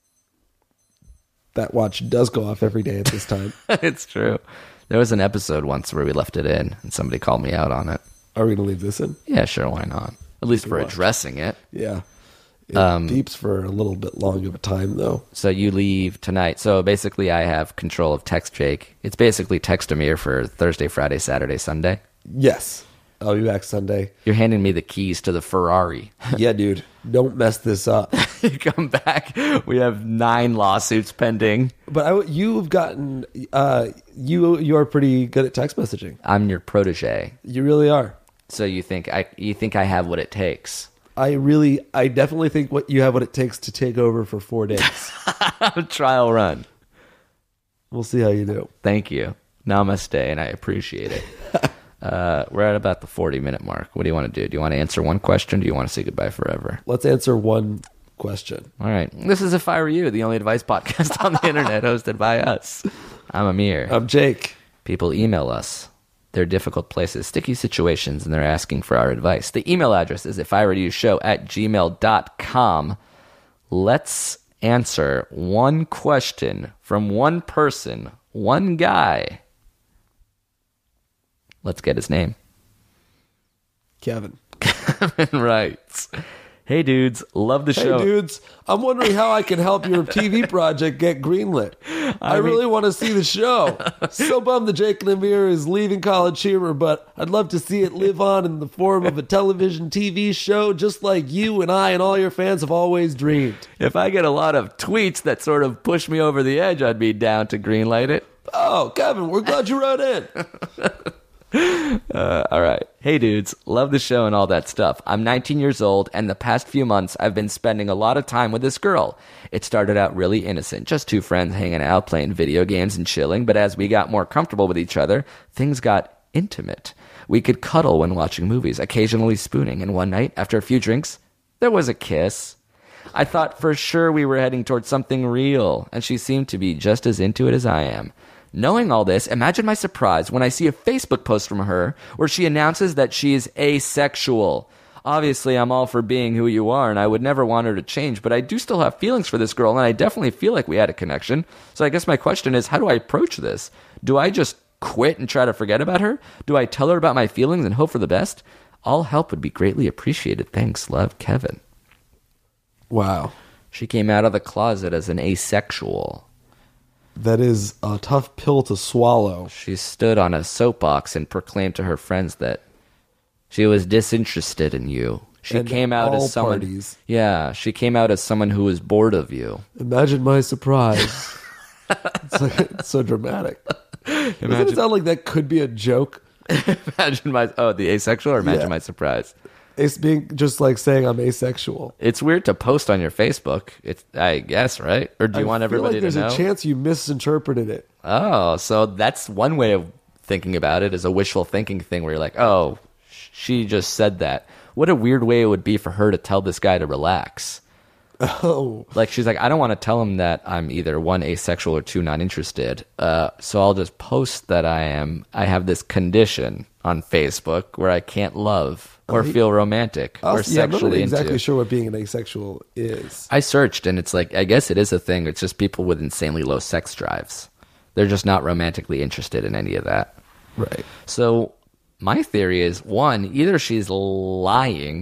That watch does go off every day at this time. It's true. There was an episode once where we left it in and somebody called me out on it. Are we going to leave this in? Yeah, sure, why not? At least for watch. addressing it. Yeah. It beeps for a little bit long of a time, though. So you leave tonight. So basically I have control of Text Jake. It's basically Text Amir for Thursday, Friday, Saturday, Sunday. Yes. I'll be back Sunday. You're handing me the keys to the Ferrari. Yeah, dude. Don't mess this up. You come back, we have 9 lawsuits pending. But you've gotten... you are pretty good at text messaging. I'm your protege. You really are. So you think I have what it takes? I definitely think you have what it takes to take over for 4 days. Trial run. We'll see how you do. Thank you. Namaste, and I appreciate it. We're at about the 40-minute mark. What do you want to do? Do you want to answer one question? Or do you want to say goodbye forever? Let's answer one question. All right. This is If I Were You, the only advice podcast on the internet hosted by us. I'm Amir. I'm Jake. People email us. They're difficult places, sticky situations, and they're asking for our advice. The email address is ifiwereyoushow@gmail.com. Let's answer one question from one person, one guy. Let's get his name. Kevin. Right. Hey, dudes. Love the show. Hey, dudes. I'm wondering how I can help your TV project get greenlit. I really want to see the show. So bummed that Jake and Amir is leaving College Humor, but I'd love to see it live on in the form of a television TV show just like you and I and all your fans have always dreamed. If I get a lot of tweets that sort of push me over the edge, I'd be down to greenlight it. Oh, Kevin, we're glad you wrote in. All right. Hey, dudes. Love the show and all that stuff. I'm 19 years old, and the past few months, I've been spending a lot of time with this girl. It started out really innocent, just 2 friends hanging out, playing video games and chilling, but as we got more comfortable with each other, things got intimate. We could cuddle when watching movies, occasionally spooning, and one night, after a few drinks, there was a kiss. I thought for sure we were heading towards something real, and she seemed to be just as into it as I am. Knowing all this, imagine my surprise when I see a Facebook post from her where she announces that she is asexual. Obviously, I'm all for being who you are, and I would never want her to change, but I do still have feelings for this girl, and I definitely feel like we had a connection. So I guess my question is, how do I approach this? Do I just quit and try to forget about her? Do I tell her about my feelings and hope for the best? All help would be greatly appreciated. Thanks, love, Kevin. Wow. She came out of the closet as an asexual. That is a tough pill to swallow. She stood on a soapbox and proclaimed to her friends that she was disinterested in you. She And came out all as someone. parties. Yeah, she came out as someone who was bored of you. Imagine my surprise. It's so dramatic. Doesn't it sound like that could be a joke? Imagine the asexual, or imagine Yeah. my surprise. It's being just like saying I'm asexual. It's weird to post on your Facebook. It's, I guess, right? Or do you want I feel everybody like there's to know? a chance you misinterpreted it. Oh, so that's one way of thinking about it, is a wishful thinking thing where you're like, oh, she just said that. What a weird way it would be for her to tell this guy to relax. Oh. Like, she's like, I don't want to tell him that I'm either 1, asexual, or 2, not interested. So I'll just post that I have this condition on Facebook where I can't love or feel romantic or I'm not sexually exactly into. sure what being an asexual is. I searched, and it's like, I guess it is a thing. It's just people with insanely low sex drives. They're just not romantically interested in any of that. Right. So my theory is, one, either she's lying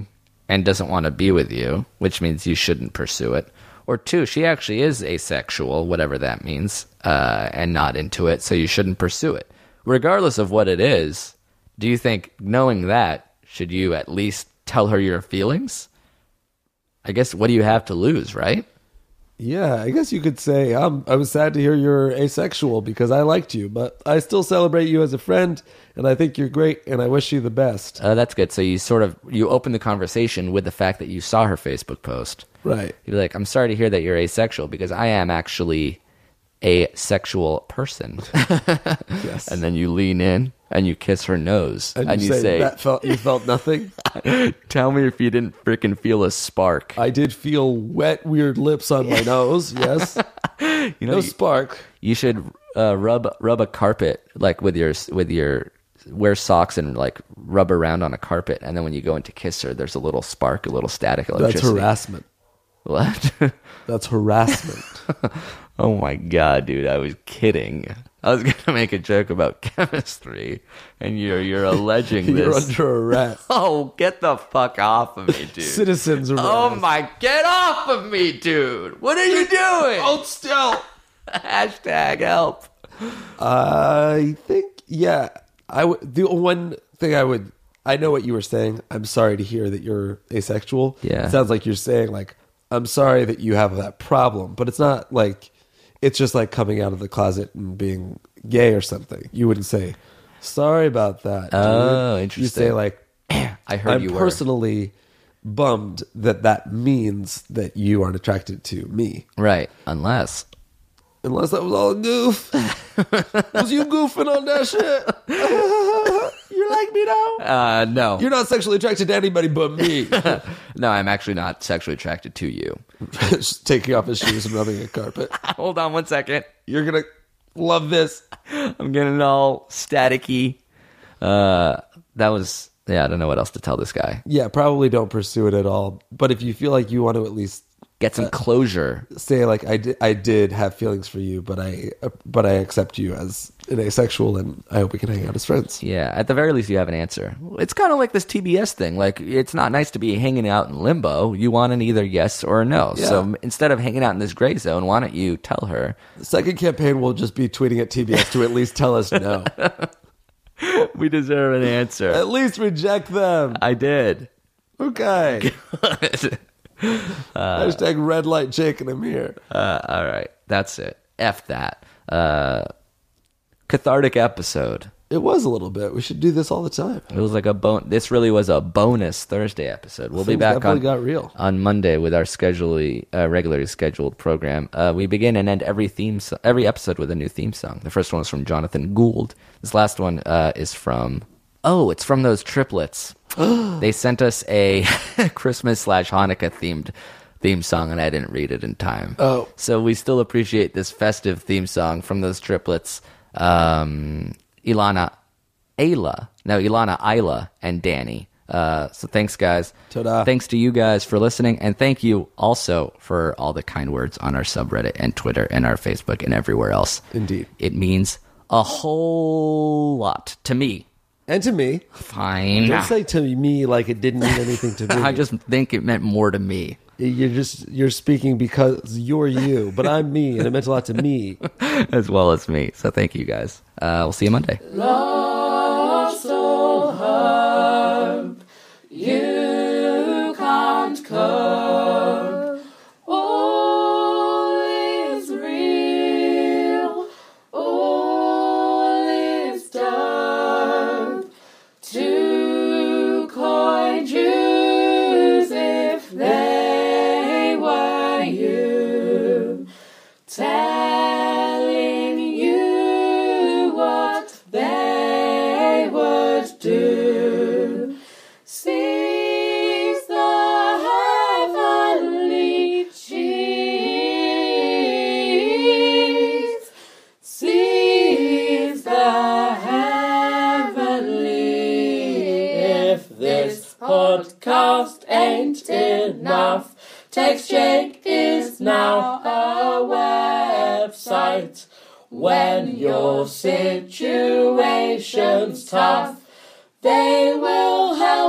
and doesn't want to be with you, which means you shouldn't pursue it. Or 2, she actually is asexual, whatever that means, and not into it, so you shouldn't pursue it. Regardless of what it is, do you think, knowing that, should you at least tell her your feelings? I guess, what do you have to lose, right? Yeah, I guess you could say, I was sad to hear you're asexual because I liked you, but I still celebrate you as a friend, and I think you're great, and I wish you the best. That's good. So you open the conversation with the fact that you saw her Facebook post. Right. You're like, I'm sorry to hear that you're asexual because I am actually a sexual person. Yes. And then you lean in and you kiss her nose. And you say you felt nothing? Tell me if you didn't freaking feel a spark. I did feel wet, weird lips on my nose, yes. No spark. You should rub a carpet, like with your wear socks and like rub around on a carpet, and then when you go in to kiss her, there's a little spark, a little static electricity. That's harassment. What? That's harassment. Oh my god, dude! I was kidding. I was gonna make a joke about chemistry, and you're alleging You're this. under arrest. Oh, get the fuck off of me, dude! Citizens arrest. Oh my, get off of me, dude! What are you doing? Hold still. Hashtag help. I think, yeah. The one thing I know what you were saying. I'm sorry to hear that you're asexual. Yeah. It sounds like you're saying, like, I'm sorry that you have that problem, but it's not like, it's just like coming out of the closet and being gay or something. You wouldn't say, sorry about that. Oh, dude. interesting. You say, like, I heard I'm you were. personally bummed that means that you aren't attracted to me. Right, unless Unless that was all a goof. Was you goofing on that shit? You like me now? no. You're not sexually attracted to anybody but me. No, I'm actually not sexually attracted to you. Just taking off his shoes and rubbing a carpet. Hold on one second. You're going to love this. I'm getting all staticky. That was, I don't know what else to tell this guy. Yeah, probably don't pursue it at all. But if you feel like you want to at least Get some closure. say, like, I did have feelings for you, but I accept you as an asexual, and I hope we can hang out as friends. Yeah, at the very least, you have an answer. It's kind of like this TBS thing. Like, it's not nice to be hanging out in limbo. You want an either yes or a no. Yeah. So instead of hanging out in this gray zone, why don't you tell her? The second campaign will just be tweeting at TBS to at least tell us no. We deserve an answer. At least reject them. I did. Okay. Hashtag red light chicken, I'm here. All right, that's it. F that. Cathartic episode. It was a little bit. We should do this all the time. It was like this really was a bonus Thursday episode. We'll be Things back definitely got real. on Monday with our regularly scheduled program. We begin and end every episode with a new theme song. The first one was from Jonathan Gould. This last one is from it's from those triplets. They sent us a Christmas/Hanukkah themed theme song, and I didn't read it in time. Oh. So we still appreciate this festive theme song from those triplets. Ilana, Isla, and Danny. So thanks, guys. Ta-da. Thanks to you guys for listening, and thank you also for all the kind words on our subreddit and Twitter and our Facebook and everywhere else. Indeed. It means a whole lot to me. And to me. Fine. Don't say to me like it didn't mean anything to me. I just think it meant more to me. You're speaking because you're you, but I'm me, and it meant a lot to me. As well as me. So thank you guys. We'll see you Monday. Lost all hope, you can't cope. All is real, all is done. To coin Jews if they were you, telling you what they would do. Sings the heavenly cheese. Sings the heavenly. If this podcast ain't enough, TextJake is now a website. When your situation's tough, they will help